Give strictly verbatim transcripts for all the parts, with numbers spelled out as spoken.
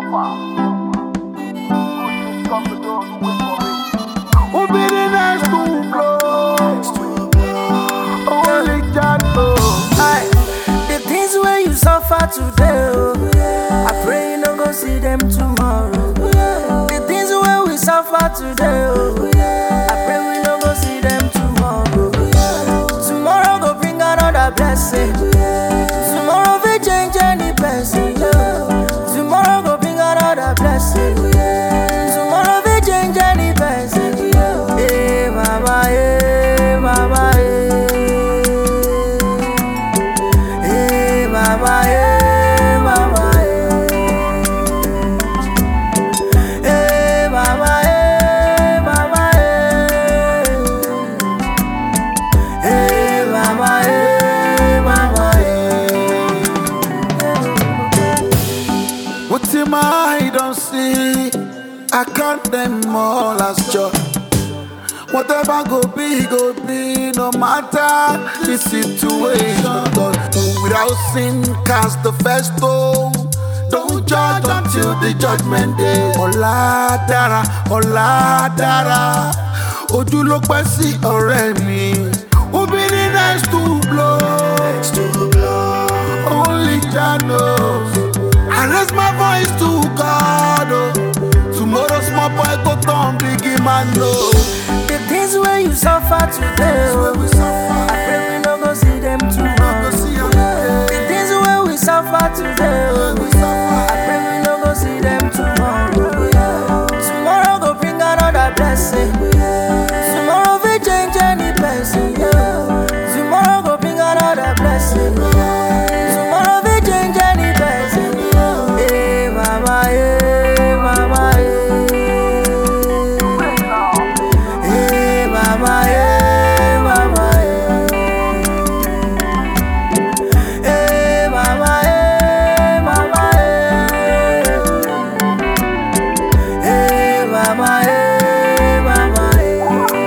Who be the next to blow? Only God knows. Aye, the things where you suffer today, oh, I pray you no go see them tomorrow. The things where we suffer today, oh, I pray we no go see them tomorrow. Tomorrow go bring another blessing. Tomorrow we change any person. Yeah. Tomorrow go bring another blessing. Tomorrow we change any person. Yeah. Hey mama, hey mama, hey. Hey mama, hey mama, hey. Hey mama, hey mama, hey. Hey mama, hey mama, hey. What's in my eye don't see? I count them all as joy. Whatever go be, go be, no matter the situation. But without sin, cast the first stone. Don't judge until the judgment day. Ola dara, ola dara. Ojú ló pẹ́ sí ọ̀rẹ́ mi. Who be the next to blow? Next to blow. Only God knows. I raise my voice to God. Oh. Tomorrow small boy go turn big man. No. The things where you suffer today, oh, I pray we no go see them tomorrow. The things where we suffer today, oh, I pray we no go see them tomorrow. Tomorrow go bring another blessing. Tomorrow we change any person. Yeah. Tomorrow go bring another blessing. Tomorrow we change any person. Hey mama, hey mama, hey. Hey mama, hey mama, hey. Hey mama, hey mama, hey. Hey mama, hey mama, hey.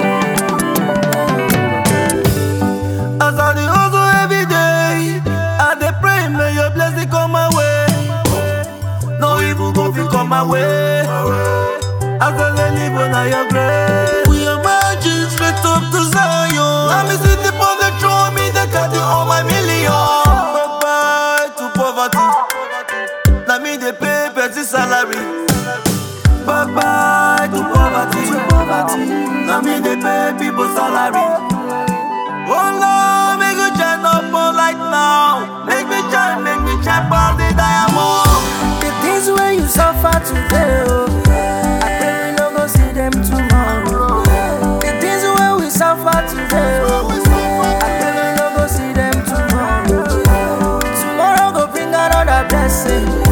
As I dey hustle every day, I dey pray may your blessing come my way. No evil go fit come my way. As I dey live under your grace, we are marching straight up to Zion. Let me sit upon the throne, me they got all my million. Bye bye to poverty. Let me they pay petty salary. Bye bye to poverty. Let me they pay people salary. Oh Lord, make you shine up more light now. Make me shine, make me shine past the diamond. The things where you suffer today, oh, I pray we no go see them tomorrow. The things where we suffer today, oh, I pray we no go see them tomorrow. Tomorrow go bring another blessing.